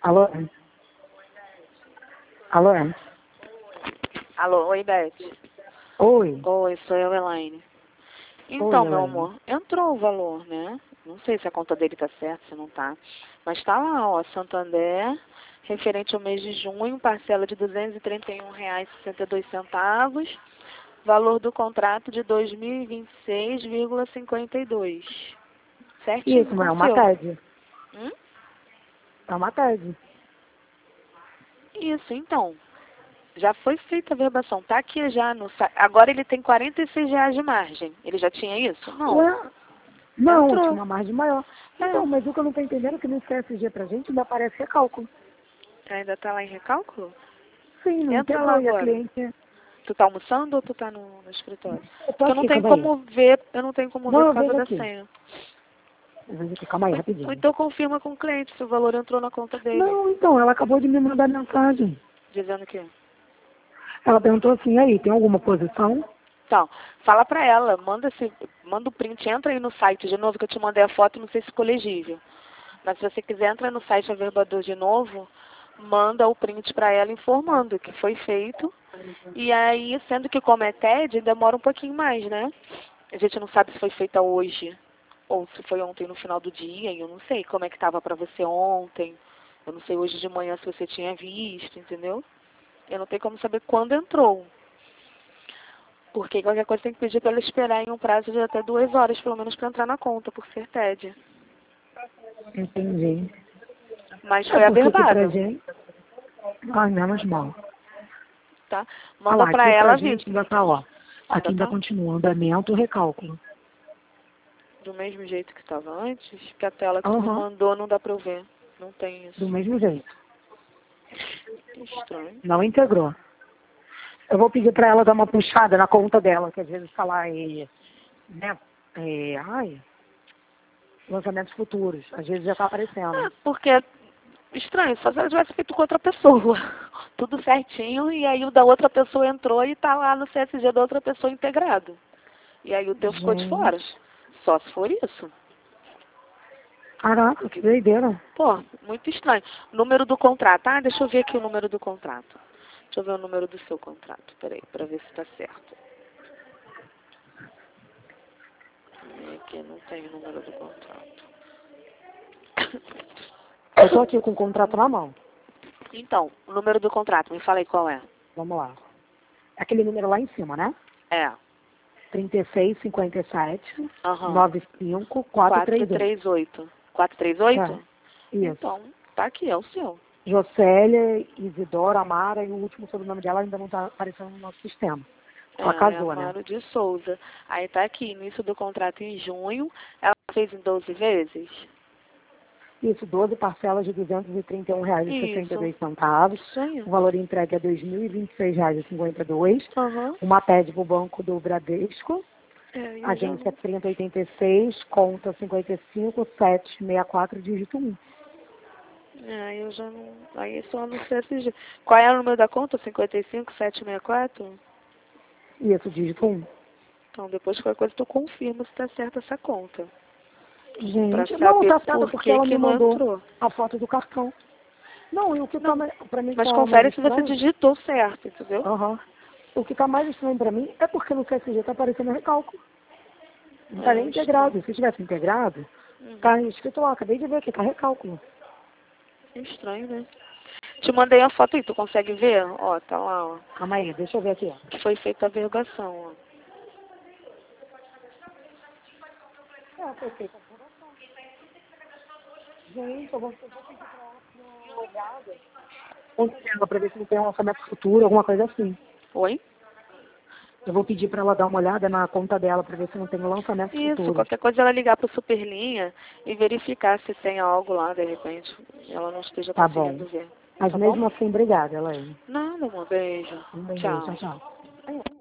Alô? Alô? Alô, oi, Beth. Oi. Oi, sou eu, Elaine. Então, Oi, meu Elaine. amor, entrou o valor, né? Não sei se a conta dele tá certa, se não tá. Mas tá lá, ó, Santander, referente ao mês de junho, parcela de R$ 231,62, valor do contrato de 2026,52. Certinho Isso, com mas é o uma seu. TED. Hum? É uma TED. Isso, então. Já foi feita a verbação. Tá aqui já no site. Agora ele tem R$ 46 de margem. Ele já tinha isso? Não. Ué? Não, tinha Entrou. uma margem maior. É. Então, mas o que eu não tô entendendo é que no CSG pra gente ainda aparece recálculo. Ainda tá lá em recálculo? Sim, não Entra lá integrou. E a agora. cliente... Tu tá almoçando ou tu tá no escritório? Eu tô Porque eu não aqui, tenho calma aí. como ver, eu não tenho como Não, ver por eu causa vejo da aqui. senha. Eu vejo aqui, calma aí, Ou rapidinho. então confirma com o cliente se o valor entrou na conta dele. Não, então, ela acabou de me mandar mensagem. Dizendo que... Ela perguntou assim, aí, tem alguma posição? Então, fala pra ela, manda o print, entra aí no site de novo, que eu te mandei a foto, não sei se ficou legível. Mas se você quiser, entra no site Averbador de novo, manda o print pra ela informando que foi feito. E aí, sendo que como é TED, demora um pouquinho mais, né? A gente não sabe se foi feita hoje ou se foi ontem no final do dia, e eu não sei como é que estava pra você ontem. Eu não sei hoje de manhã se você tinha visto, entendeu? Eu não tenho como saber quando entrou. Porque qualquer coisa tem que pedir para ela esperar em um prazo de até 2 horas, pelo menos, para entrar na conta, por ser TED. Entendi. Mas É foi porque aqui pra averbado, gente... Ai, menos mal. tá? Ah Manda lá, para aqui pra ela, vi. gente ainda tá, ó. Aqui Ainda ainda tá continua andamento, recálculo. do mesmo jeito que estava antes, que a tela que tu me Aham, mandou não dá para eu ver. Não tem do isso. mesmo jeito. Estranho. Não integrou. Eu vou pedir pra ela dar uma puxada na conta dela, que às vezes tá lá né, lançamentos futuros. Às vezes já tá aparecendo. Porque é estranho, só se ela tivesse feito com outra pessoa. Tudo certinho, e aí o da outra pessoa entrou e tá lá no CSG da outra pessoa integrado. E aí o teu ficou de fora. Gente, Só se for isso. caraca, que doideira. Pô, muito estranho. Número do contrato. Ah, deixa eu ver aqui o número do contrato. Deixa eu ver o número do seu contrato. Peraí, pra ver se tá certo. Aqui não tem o número do contrato. Eu tô aqui com o contrato na mão. Então, o número do contrato, me fala aí qual é. Vamos lá. Aquele número lá em cima, né? É. 3657 Aham. 95432. 438. 438? É, isso. Então, tá aqui, é o seu. Jocélia, Isidora, Amara e o último sobrenome dela ainda não tá aparecendo no nosso sistema. Ela É casou, né? Amaro de Souza. Aí tá aqui, início do contrato em junho. Ela fez em 12 vezes? Isso, 12 parcelas de R$ 231,62. Isso. Isso aí. O valor entregue é R$ 2.026,52. Aham. Uma TED para o Banco do Bradesco. É, eu já Agência não. 3086, conta 55764, dígito 1. É, eu já não. Aí só no CSG. Qual é o número da conta? 55764? Isso, dígito 1. Então depois qualquer coisa tu confirma se tá certa essa conta. Pra Gente, não, saber tá certo por porque que ela que me não mandou entrou. a foto do cartão. Não, e o que tá Não. para mim Mas tá mais confere se você estranho, digitou certo, entendeu? aham. O que tá mais estranho para mim é porque no CSG tá aparecendo recálculo. Não tá É, nem estranho. integrado. Se tivesse integrado, Uhum. tá escrito lá, acabei de ver aqui, tá recálculo. Estranho, né? Te mandei a foto aí, tu consegue ver? Ó, tá lá, ó. Calma aí, deixa eu ver aqui, ó. Que foi feita a vergação, ó. Foi feito. Gente, eu vou pedir pra ela dar uma olhada. Conta dela pra ver se não tem um lançamento futuro, alguma coisa assim. Oi? Eu vou pedir pra ela dar uma olhada na conta dela pra ver se não tem um lançamento Isso, futuro. qualquer coisa ela ligar pro Superlinha e verificar se tem algo lá, de repente, ela não esteja Tá bom. conseguindo ver. Mas Tá bom? mesmo assim, obrigada, Elaine. Nada, amor. Beijo. Um beijo, tchau, Tchau. tchau.